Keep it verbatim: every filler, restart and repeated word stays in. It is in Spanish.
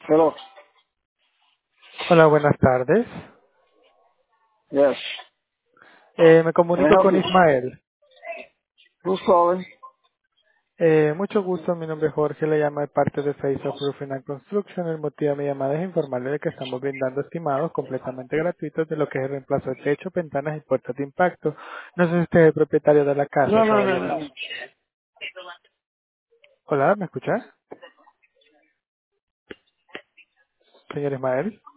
Hello. Hola, buenas tardes. Yes. Eh, me Can I comunico help con you? Ismael. Who's calling? Eh, mucho gusto, mi nombre es Jorge, le llamo de parte de Face of Roofing and Construction. El motivo de mi llamada es informarle de que estamos brindando estimados completamente gratuitos de lo que es el reemplazo de techo, ventanas y puertas de impacto. No sé si usted es el propietario de la casa, No, no, no, caballero. no. Hola, ¿me escucha? Señor Ismael.